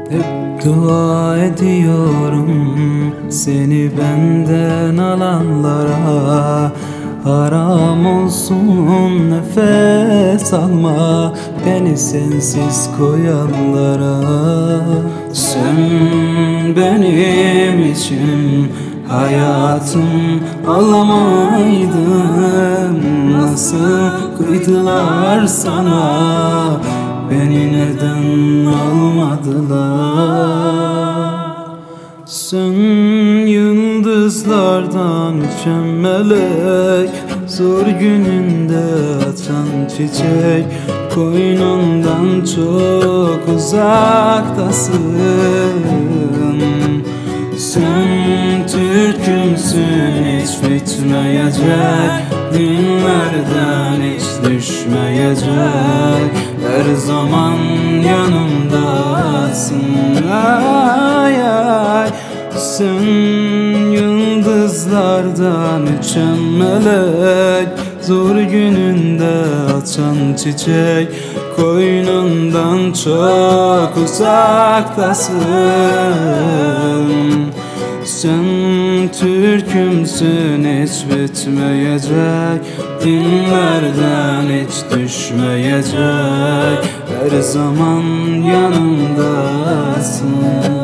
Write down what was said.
Hep dua ediyorum seni benden alanlara. Haram olsun nefes alma beni sensiz koyanlara. Sen benim için hayatım olamaydın. Nasıl kıydılar sana, beni neden almadılar? Sen yıldızlardan uçan melek, zor gününde açan çiçek. Koynundan çok uzaktasın. Sen Türk'ümsün, hiç bitmeyecek, dinlerden hiç düşmeyecek. Her zaman yanımdasın. Ay ay. Sen yıldızlardan uçan melek, zor gününde açan çiçek. Koynundan çok uzaktasın. Sen Türk'ümsün, hiç bitmeyecek, dinlerden hiç düşmeyecek. Her zaman yanımdasın.